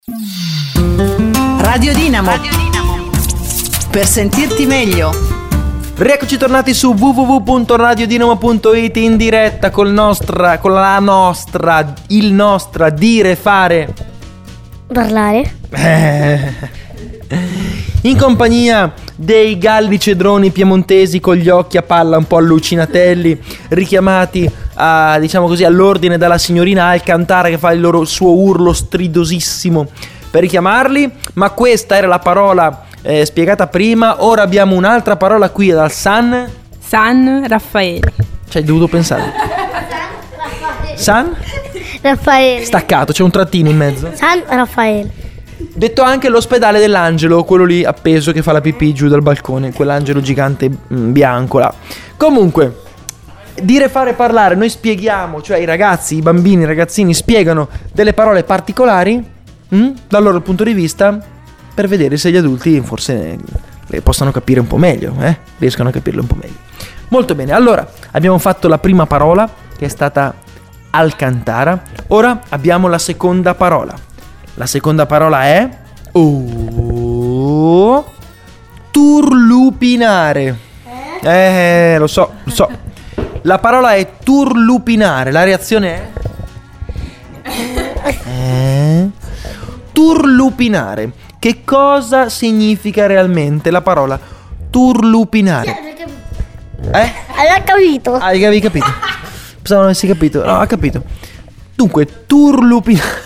Radio Dinamo. Per sentirti meglio. Rieccoci tornati su www.radiodinamo.it in diretta il nostra dire, fare, parlare. In compagnia dei galli cedroni piemontesi con gli occhi a palla un po' allucinatelli, richiamati a, diciamo così, all'ordine dalla signorina Alcantara, che fa il suo urlo stridosissimo per richiamarli. Ma questa era la parola spiegata prima. Ora abbiamo un'altra parola qui dal San Raffaele. Ci hai dovuto pensare. San Raffaele. Staccato, c'è un trattino in mezzo. San Raffaele. Detto anche l'ospedale dell'angelo, quello lì appeso che fa la pipì giù dal balcone, quell'angelo gigante bianco là. Comunque, dire, fare, parlare, noi spieghiamo, cioè i ragazzi, i bambini, i ragazzini spiegano delle parole particolari dal loro punto di vista, per vedere se gli adulti forse le possano capire un po' meglio, riescono a capirle un po' meglio. Molto bene, allora abbiamo fatto la prima parola, che è stata Alcantara. Ora abbiamo la seconda parola. La seconda parola è turlupinare. Lo so. La parola è turlupinare. La reazione è turlupinare. Che cosa significa realmente la parola turlupinare? Hai capito? Avevi capito? Pensavo non avessi capito. No, ha capito. Dunque, turlupinare.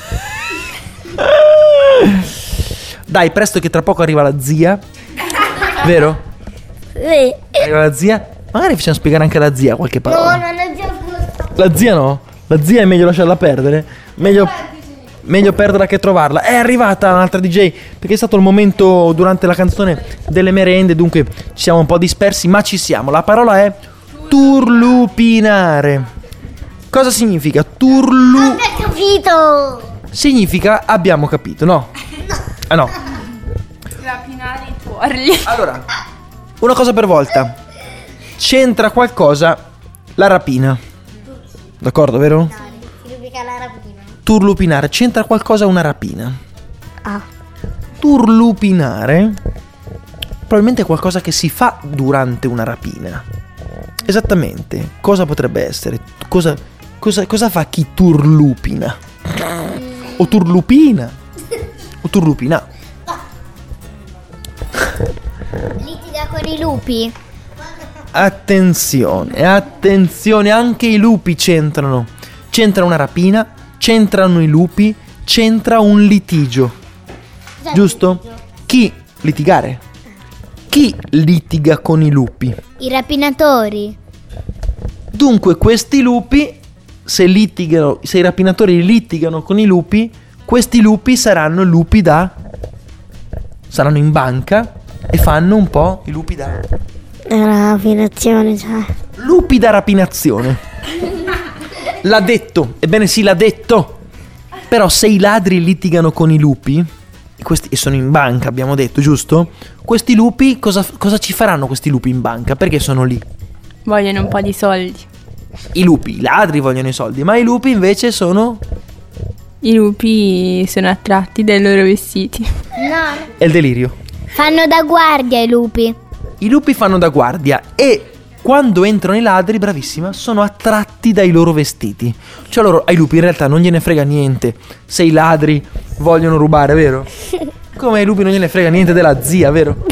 Dai, presto che tra poco arriva la zia. Vero? Sì. Arriva la zia. Magari facciamo spiegare anche alla zia qualche parola. No, non è già La zia no? La zia è meglio lasciarla perdere. Meglio perderla che trovarla. È arrivata un'altra DJ, perché è stato il momento durante la canzone delle merende. Dunque ci siamo un po' dispersi, ma ci siamo. La parola è turlupinare. Cosa significa? Abbiamo capito. Significa abbiamo capito, no? Ah no. Rapinare i tuorli. Allora, una cosa per volta. C'entra qualcosa la rapina. D'accordo, vero? Significa la rapina. Turlupinare, c'entra qualcosa una rapina. Ah. Turlupinare probabilmente è qualcosa che si fa durante una rapina. Esattamente. Cosa potrebbe essere? Cosa fa chi turlupina? O turlupina? O turlupina? Litiga con i lupi. Attenzione, anche i lupi c'entrano. C'entra una rapina, c'entrano i lupi, c'entra un litigio. Giusto? Chi litigare? Chi litiga con i lupi? I rapinatori. Dunque questi lupi, se i rapinatori litigano con i lupi, questi lupi saranno in banca e fanno un po' i lupi da rapinazione, cioè. lupi da rapinazione. L'ha detto, ebbene sì, l'ha detto. Però se i ladri litigano con i lupi, e sono in banca, abbiamo detto, giusto? Questi lupi, cosa ci faranno questi lupi in banca? Perché sono lì? Vogliono un po' di soldi. I ladri vogliono i soldi, ma i lupi invece sono... I lupi sono attratti dai loro vestiti. No. È il delirio. Fanno da guardia i lupi. I lupi fanno da guardia e quando entrano i ladri, bravissima, sono attratti dai loro vestiti. Cioè ai lupi in realtà non gliene frega niente se i ladri vogliono rubare, vero? Come ai lupi non gliene frega niente della zia, vero?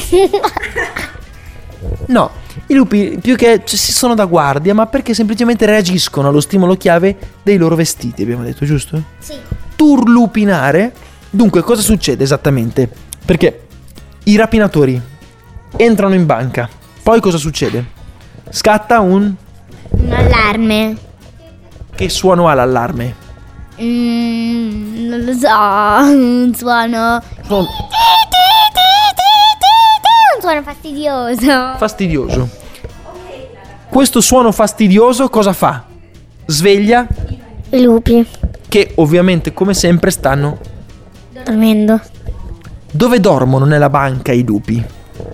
No, i lupi più che sono da guardia, ma perché semplicemente reagiscono allo stimolo chiave dei loro vestiti, abbiamo detto, giusto? Sì. Turlupinare. Dunque, cosa succede esattamente? Perché i rapinatori entrano in banca, poi cosa succede? Scatta un allarme. Che suono ha l'allarme? Non lo so. Un suono. Un suono fastidioso. Fastidioso. Questo suono fastidioso cosa fa? Sveglia I lupi. Che ovviamente, come sempre, stanno Dormendo. Dove dormono nella banca i lupi?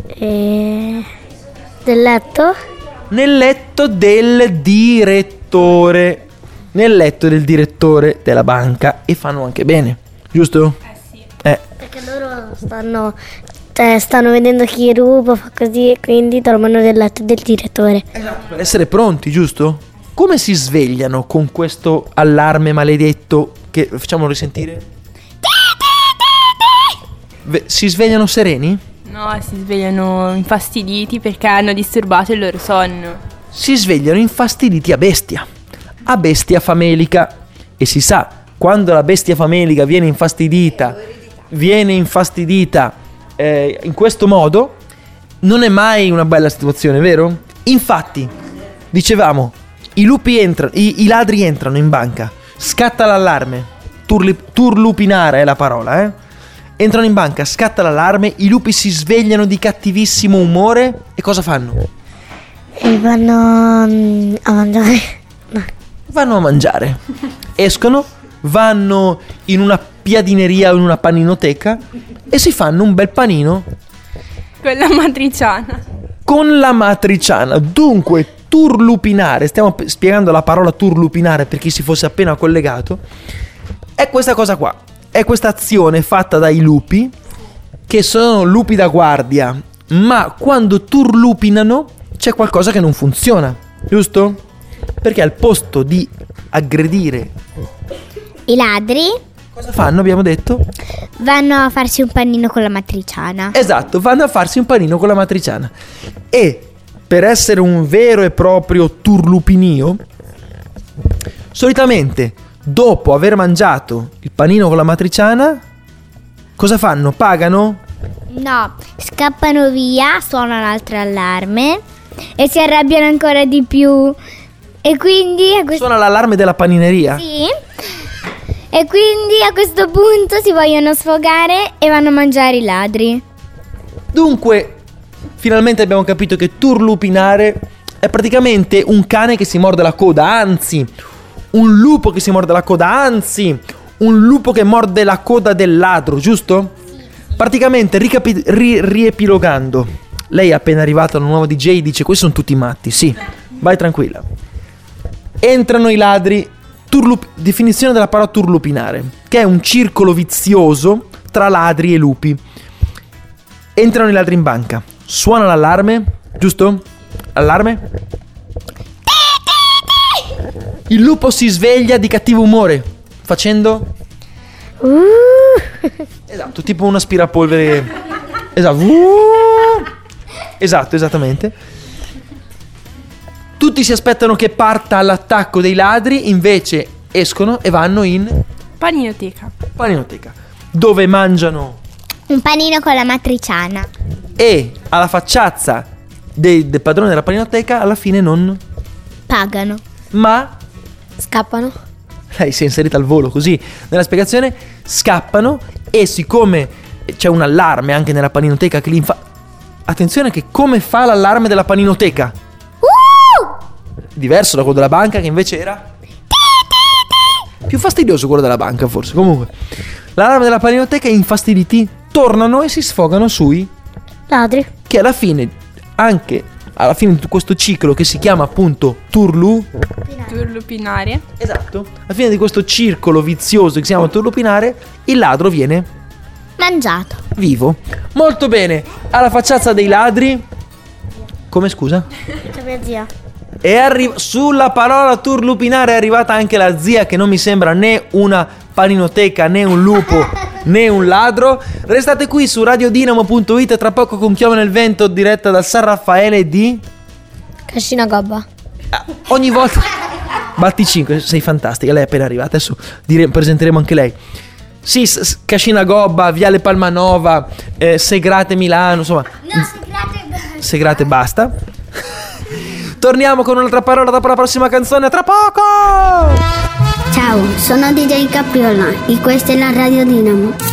Del letto? Nel letto del direttore. Nel letto del direttore della banca. E fanno anche bene, giusto? Sì. Perché loro stanno vedendo chi ruba, fa così, e quindi dormono nel letto del direttore. Esatto, per essere pronti, giusto? Come si svegliano con questo allarme maledetto che facciamo risentire? Si svegliano sereni? No, si svegliano infastiditi perché hanno disturbato il loro sonno. Si svegliano infastiditi a bestia famelica. E si sa, quando la bestia famelica viene infastidita in questo modo, non è mai una bella situazione, vero? Infatti, dicevamo, i ladri entrano in banca, scatta l'allarme, turlupinare è la parola, entrano in banca, scatta l'allarme, i lupi si svegliano di cattivissimo umore e cosa fanno? E vanno a mangiare. No. Vanno a mangiare, escono, vanno in una piadineria o in una paninoteca e si fanno un bel panino Con la matriciana. con la matriciana. Dunque, turlupinare, stiamo spiegando la parola turlupinare per chi si fosse appena collegato, è questa cosa qua, è questa azione fatta dai lupi, che sono lupi da guardia, ma quando turlupinano c'è qualcosa che non funziona, giusto? Perché al posto di aggredire, I ladri cosa fanno, abbiamo detto? vanno a farsi un panino con la matriciana. Esatto, vanno a farsi un panino con la matriciana. E per essere un vero e proprio turlupinio, solitamente dopo aver mangiato il panino con la matriciana, cosa fanno? Pagano? No, scappano via, suona un altro allarme e si arrabbiano ancora di più. E quindi Suona l'allarme della panineria? sì. E quindi a questo punto si vogliono sfogare e vanno a mangiare i ladri. Dunque, finalmente abbiamo capito che turlupinare è praticamente un cane che si morde la coda, anzi, un lupo che si morde la coda, anzi, un lupo che morde la coda del ladro, giusto? Praticamente, riepilogando, lei è appena arrivata, una nuova DJ, dice: questi sono tutti matti, sì, vai tranquilla. Entrano i ladri, definizione della parola turlupinare, che è un circolo vizioso tra ladri e lupi. Entrano i ladri in banca, suona l'allarme, giusto? Allarme? Il lupo si sveglia di cattivo umore, facendo? Esatto, tipo un aspirapolvere. Esatto. Esatto, esattamente. Tutti si aspettano che parta l'attacco dei ladri, invece escono e vanno in Paninoteca. paninoteca, dove mangiano Un panino con la matriciana. e alla facciazza del padrone della paninoteca alla fine non... Pagano. Ma Scappano. lei si è inserita al volo così nella spiegazione, scappano e siccome c'è un allarme anche nella paninoteca che li attenzione che come fa l'allarme della paninoteca? Diverso da quello della banca che invece era più fastidioso quello della banca forse. Comunque l'allarme della paninoteca, infastiditi, tornano e si sfogano sui Ladri. che alla fine, anche alla fine di questo ciclo che si chiama appunto Turlupinare. esatto, alla fine di questo circolo vizioso che si chiama turlupinare, il ladro viene Mangiato. vivo. Molto bene, alla facciazza dei ladri, come scusa? C'è mia zia. E sulla parola turlupinare è arrivata anche la zia, che non mi sembra né una paninoteca, né un lupo, né un ladro. Restate qui su radiodinamo.it, tra poco con Chioma nel Vento, diretta dal San Raffaele di... Cascina Gobba. Ogni volta... Batti 5, sei fantastica, lei è appena arrivata, adesso presenteremo anche lei. Sì, Cascina Gobba, Viale Palmanova, Segrate Milano, insomma... No, Segrate. Segrate basta. Torniamo con un'altra parola dopo la prossima canzone, a tra poco! Ciao, sono DJ Capriola e questa è la Radio Dinamo.